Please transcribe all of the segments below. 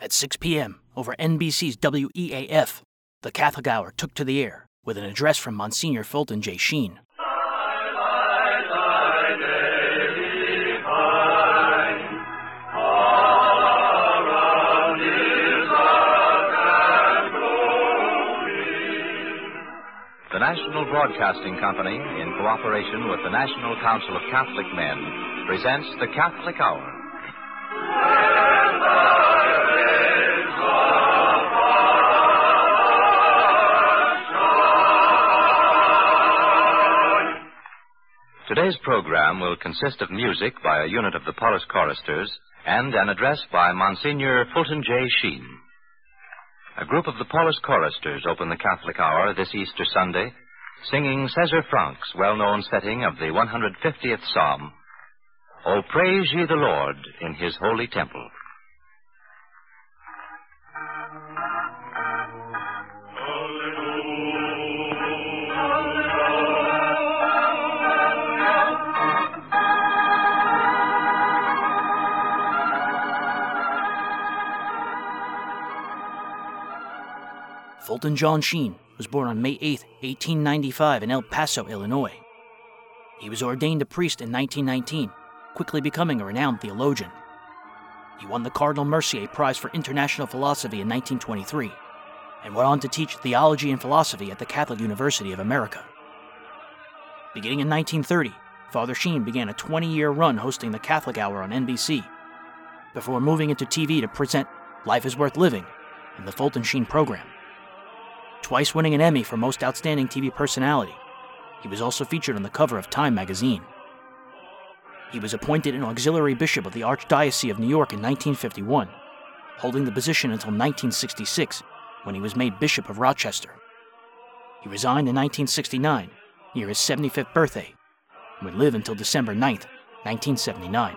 At 6 p.m., over NBC's WEAF, the Catholic Hour took to the air with an address from Monsignor Fulton J. Sheen. The National Broadcasting Company, in cooperation with the National Council of Catholic Men, presents the Catholic Hour. Today's program will consist of music by a unit of the Paulist Choristers and an address by Monsignor Fulton J. Sheen. A group of the Paulist Choristers open the Catholic Hour this Easter Sunday, singing César Franck's well-known setting of the 150th Psalm, O praise ye the Lord in his holy temple. Fulton John Sheen was born on May 8, 1895 in El Paso, Illinois. He was ordained a priest in 1919, quickly becoming a renowned theologian. He won the Cardinal Mercier Prize for International Philosophy in 1923 and went on to teach theology and philosophy at the Catholic University of America. Beginning in 1930, Father Sheen began a 20-year run hosting the Catholic Hour on NBC, before moving into TV to present Life is Worth Living and the Fulton Sheen Program. Twice winning an Emmy for Most Outstanding TV Personality, he was also featured on the cover of Time magazine. He was appointed an auxiliary bishop of the Archdiocese of New York in 1951, holding the position until 1966, when he was made Bishop of Rochester. He resigned in 1969, near his 75th birthday, and would live until December 9th, 1979.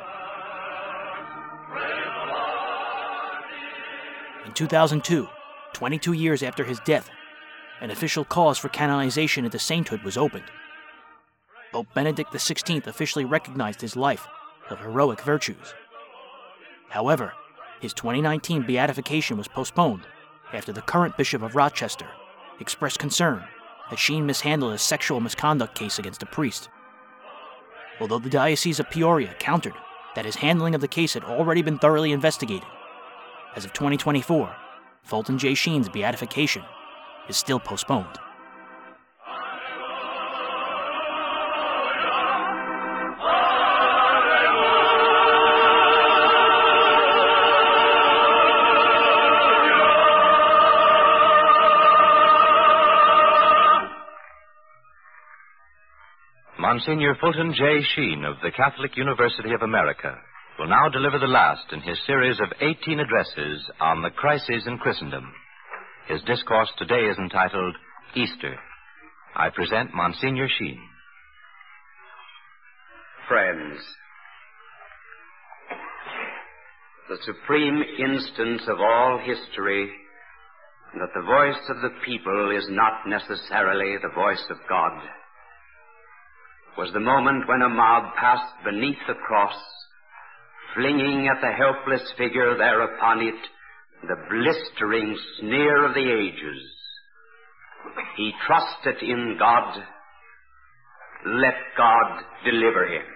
In 2002, 22 years after his death, an official cause for canonization into sainthood was opened. Pope Benedict XVI officially recognized his life of heroic virtues. However, his 2019 beatification was postponed after the current Bishop of Rochester expressed concern that Sheen mishandled a sexual misconduct case against a priest. Although the Diocese of Peoria countered that his handling of the case had already been thoroughly investigated, as of 2024, Fulton J. Sheen's beatification is still postponed. Monsignor Fulton J. Sheen of the Catholic University of America will now deliver the last in his series of 18 addresses on the crises in Christendom. His discourse today is entitled Easter. I present Monsignor Sheen. Friends, the supreme instance of all history that the voice of the people is not necessarily the voice of God was the moment when a mob passed beneath the cross, flinging at the helpless figure there upon it the blistering sneer of the ages. He trusted in God. Let God deliver him.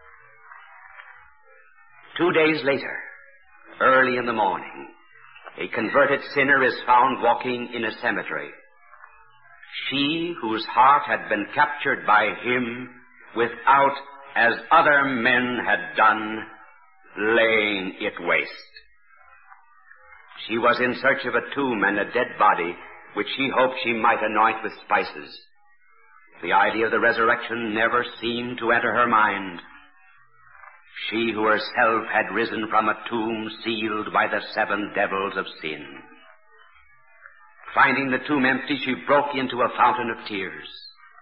2 days later, early in the morning, a converted sinner is found walking in a cemetery. She whose heart had been captured by him without, as other men had done, laying it waste. She was in search of a tomb and a dead body, which she hoped she might anoint with spices. The idea of the resurrection never seemed to enter her mind. She who herself had risen from a tomb sealed by the 7 devils of sin. Finding the tomb empty, she broke into a fountain of tears.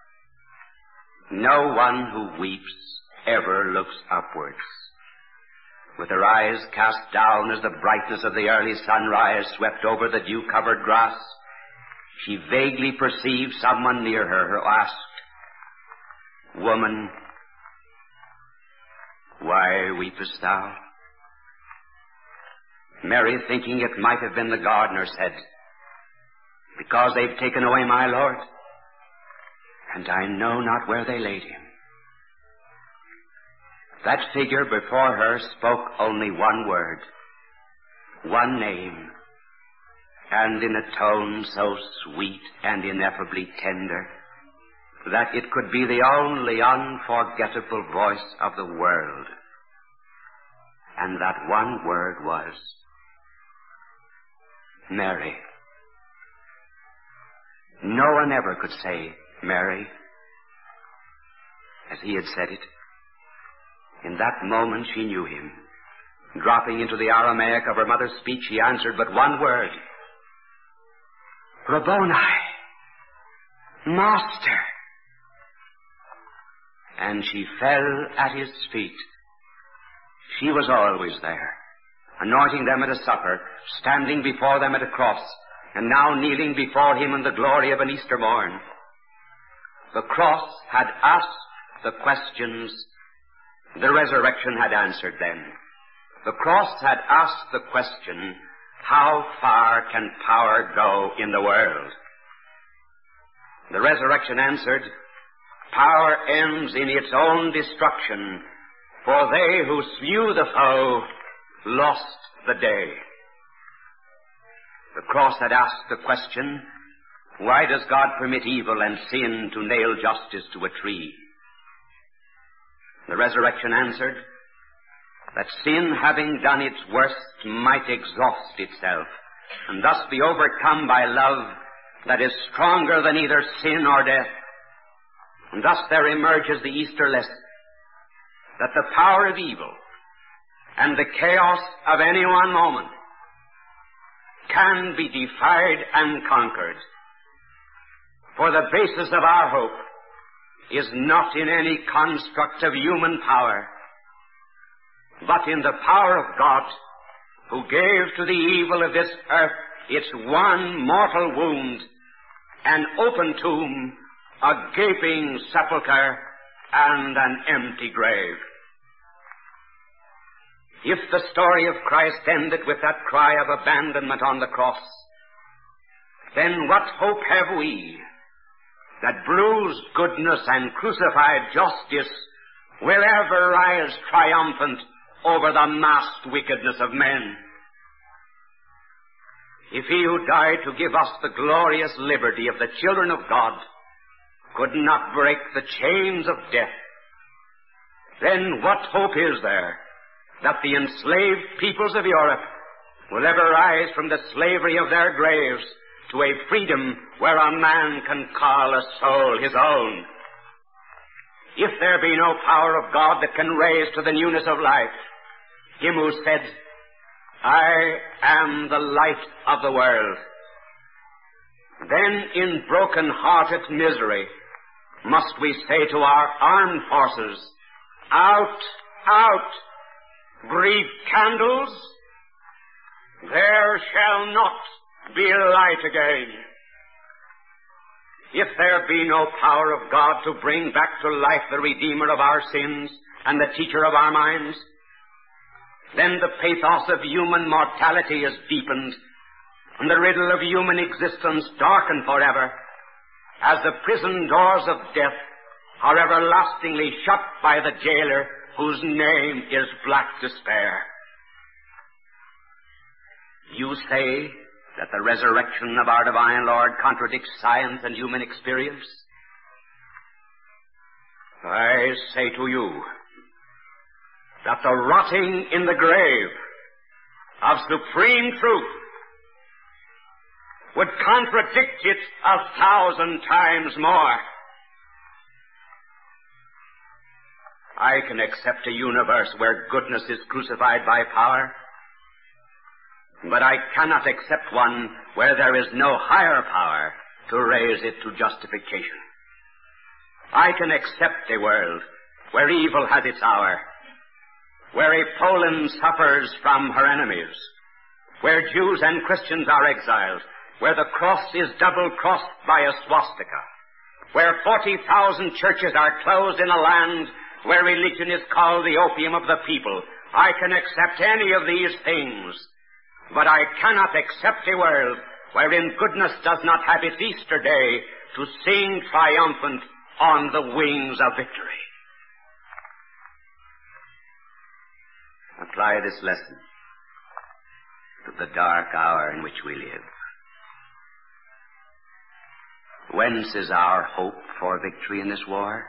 No one who weeps ever looks upwards. With her eyes cast down as the brightness of the early sunrise swept over the dew-covered grass, she vaguely perceived someone near her who asked, "Woman, why weepest thou?" Mary, thinking it might have been the gardener, said, "Because they've taken away my Lord, and I know not where they laid him." That figure before her spoke only one word, one name, and in a tone so sweet and ineffably tender that it could be the only unforgettable voice of the world. And that one word was Mary. No one ever could say Mary as he had said it. In that moment she knew him. Dropping into the Aramaic of her mother's speech, she answered but one word, Rabboni, Master. And she fell at his feet. She was always there, anointing them at a supper, standing before them at a cross, and now kneeling before him in the glory of an Easter morn. The cross had asked the questions, the resurrection had answered them. The cross had asked the question, how far can power go in the world? The resurrection answered, power ends in its own destruction, for they who slew the foe lost the day. The cross had asked the question, why does God permit evil and sin to nail justice to a tree? The resurrection answered, that sin, having done its worst, might exhaust itself, and thus be overcome by love that is stronger than either sin or death. And thus there emerges the Easter lesson, that the power of evil and the chaos of any one moment can be defied and conquered. For the basis of our hope is not in any construct of human power, but in the power of God, who gave to the evil of this earth its one mortal wound, an open tomb, a gaping sepulchre, and an empty grave. If the story of Christ ended with that cry of abandonment on the cross, then what hope have we that bruised goodness and crucified justice will ever rise triumphant over the masked wickedness of men? If he who died to give us the glorious liberty of the children of God could not break the chains of death, then what hope is there that the enslaved peoples of Europe will ever rise from the slavery of their graves to a freedom where a man can call a soul his own? If there be no power of God that can raise to the newness of life him who said, I am the light of the world, then in broken-hearted misery must we say to our armed forces, out, out, breathe candles, there shall not be light again. If there be no power of God to bring back to life the Redeemer of our sins and the Teacher of our minds, then the pathos of human mortality is deepened, and the riddle of human existence darkened forever, as the prison doors of death are everlastingly shut by the jailer whose name is Black Despair. You say that the resurrection of our divine Lord contradicts science and human experience? I say to you that the rotting in the grave of supreme truth would contradict it 1,000 times more. I can accept a universe where goodness is crucified by power, but I cannot accept one where there is no higher power to raise it to justification. I can accept a world where evil has its hour, where a Poland suffers from her enemies, where Jews and Christians are exiled, where the cross is double-crossed by a swastika, where 40,000 churches are closed in a land where religion is called the opium of the people. I can accept any of these things But I cannot accept a world wherein goodness does not have its Easter day to sing triumphant on the wings of victory. Apply this lesson to the dark hour in which we live. Whence is our hope for victory in this war?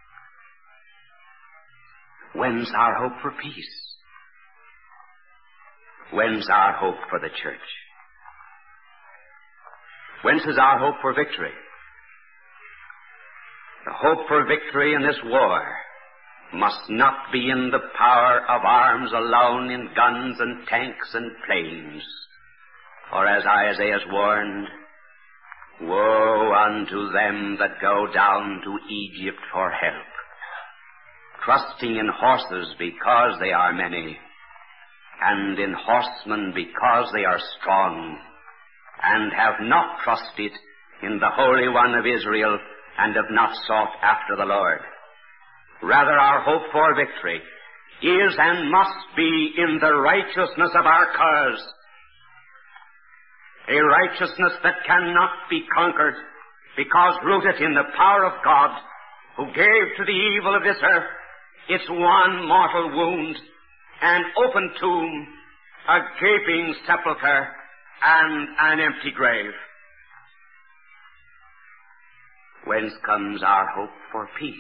Whence our hope for peace? Whence our hope for the church? Whence is our hope for victory? The hope for victory in this war must not be in the power of arms alone, in guns and tanks and planes. For as Isaiah warned, woe unto them that go down to Egypt for help, trusting in horses because they are many, and in horsemen because they are strong, and have not trusted in the Holy One of Israel, and have not sought after the Lord. Rather, our hope for victory is and must be in the righteousness of our cause, a righteousness that cannot be conquered, because rooted in the power of God, who gave to the evil of this earth its one mortal wound, an open tomb, a gaping sepulchre, and an empty grave. Whence comes our hope for peace?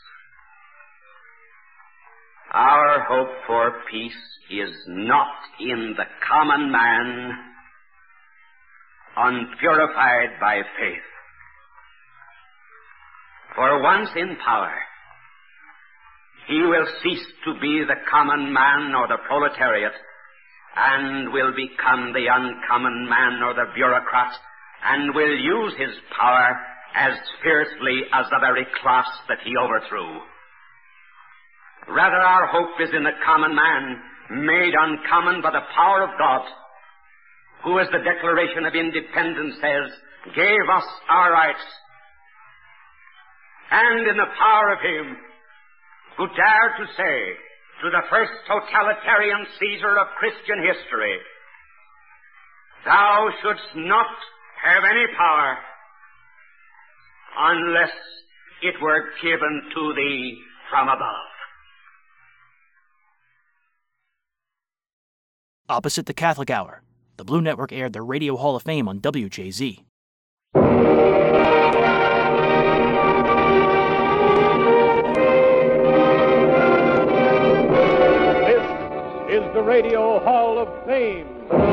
Our hope for peace is not in the common man, unpurified by faith. For once in power, he will cease to be the common man or the proletariat, and will become the uncommon man or the bureaucrat, and will use his power as fiercely as the very class that he overthrew. Rather, our hope is in the common man, made uncommon by the power of God, who, as the Declaration of Independence says, gave us our rights, and in the power of him who dared to say to the first totalitarian Caesar of Christian history, "Thou shouldst not have any power unless it were given to thee from above." Opposite the Catholic Hour, the Blue Network aired the Radio Hall of Fame on WJZ. This is the Radio Hall of Fame.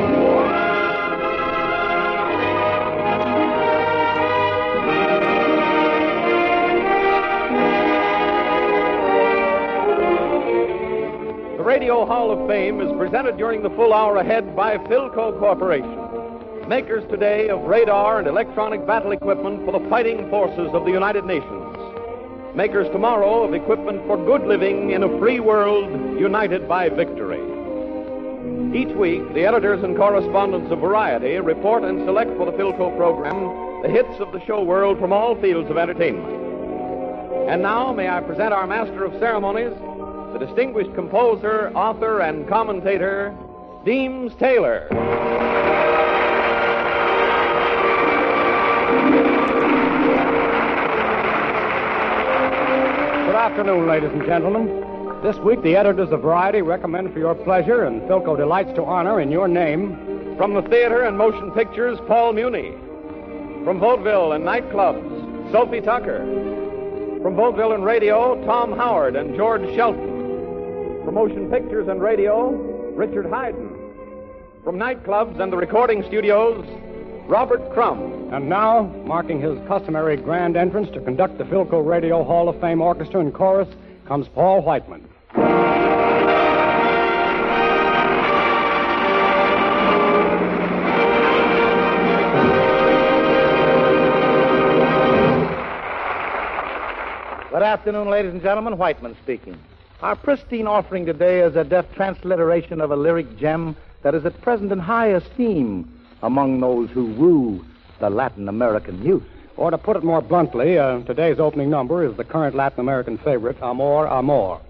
The Radio Hall of Fame is presented during the full hour ahead by Philco Corporation, makers today of radar and electronic battle equipment for the fighting forces of the United Nations, makers tomorrow of equipment for good living in a free world united by victory. Each week, the editors and correspondents of Variety report and select for the Philco program the hits of the show world from all fields of entertainment. And now, may I present our master of ceremonies, the distinguished composer, author, and commentator, Deems Taylor. Good afternoon, ladies and gentlemen. This week, the editors of Variety recommend for your pleasure, and Philco delights to honor in your name, From the theater and motion pictures, Paul Muni. From vaudeville and nightclubs, Sophie Tucker. From vaudeville and radio, Tom Howard and George Shelton. From motion pictures and radio, Richard Haydn. From nightclubs and the recording studios, Robert Crumb. And now, marking his customary grand entrance to conduct the Philco Radio Hall of Fame Orchestra and Chorus, comes Paul Whiteman. Good afternoon, ladies and gentlemen. Whiteman speaking. Our pristine offering today is a deft transliteration of a lyric gem that is at present in high esteem among those who woo the Latin American youth. Or to put it more bluntly, today's opening number is the current Latin American favorite, Amor, Amor.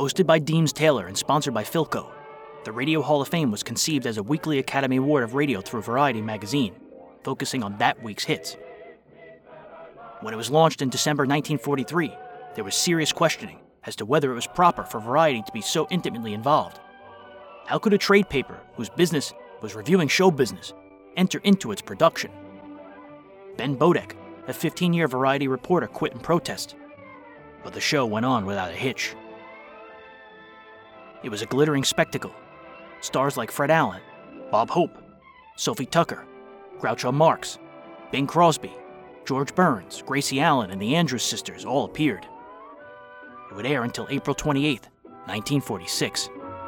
Hosted by Deems Taylor and sponsored by Philco, the Radio Hall of Fame was conceived as a weekly Academy Award of Radio through Variety magazine, focusing on that week's hits. When it was launched in December 1943, there was serious questioning as to whether it was proper for Variety to be so intimately involved. How could a trade paper, whose business was reviewing show business, enter into its production? Ben Bodek, a 15-year Variety reporter, quit in protest, but the show went on without a hitch. It was a glittering spectacle. Stars like Fred Allen, Bob Hope, Sophie Tucker, Groucho Marx, Bing Crosby, George Burns, Gracie Allen, and the Andrews Sisters all appeared. It would air until April 28, 1946.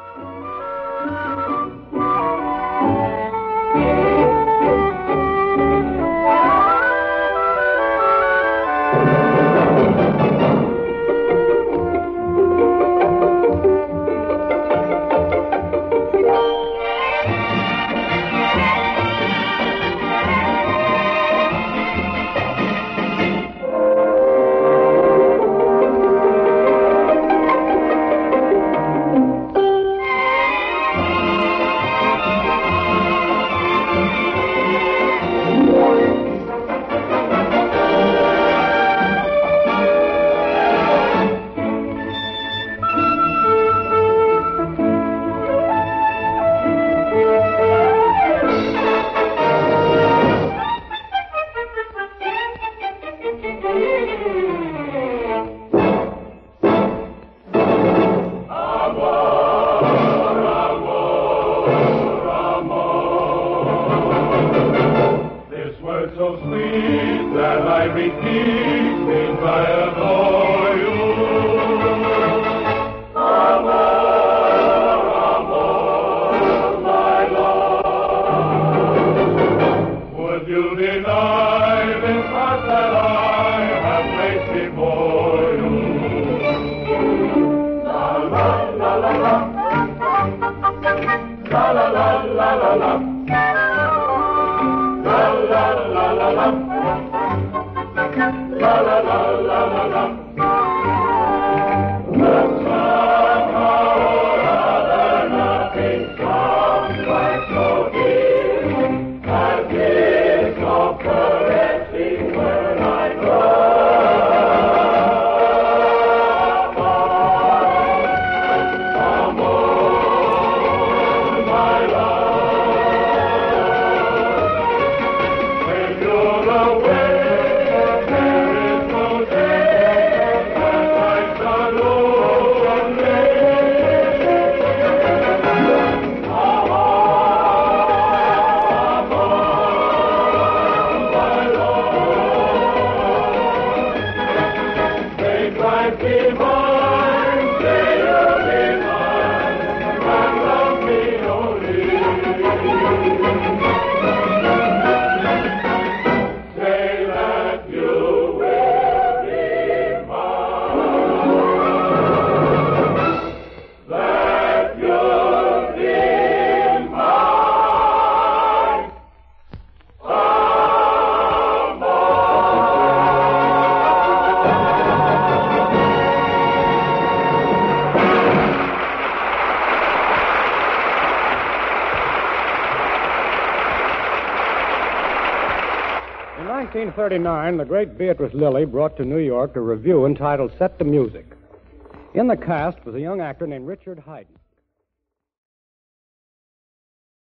So sweet that I repeat since I adore you. Amor, amor, my love. Would you deny this heart that I have placed before you? La la la la la. La la la la la la. La la la la la. La la la la la la. But somehow or other nothing comes quite so dear as this of caressing when I amor, my love. When you're away, there is no day that I shall lonely. Amor, my love. Make life divine, say you'll be mine, and love me only. Say that you will be mine. That you'll be mine. In 1939, the great Beatrice Lilly brought to New York a review entitled Set the Music. In the cast was a young actor named Richard Haydn.